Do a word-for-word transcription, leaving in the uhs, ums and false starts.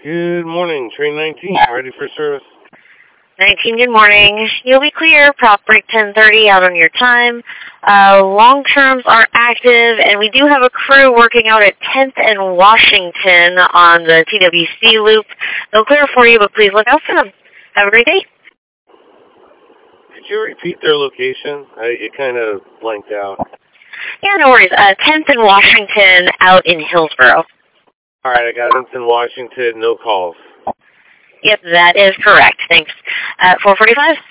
Good morning, train nineteen, ready for service. nineteen, good morning. You'll be clear, prop break ten thirty out on your time. Uh, long terms are active, and we do have a crew working out at tenth and Washington on the T W C loop. They'll clear for you, but please look out for them. Have a great day. Could you repeat their location? I, it kind of blanked out. Yeah, no worries. Uh, tenth and Washington out in Hillsboro. All right, I got tenth in Washington, no calls. Yep, that is correct. Thanks. Uh, four forty-five?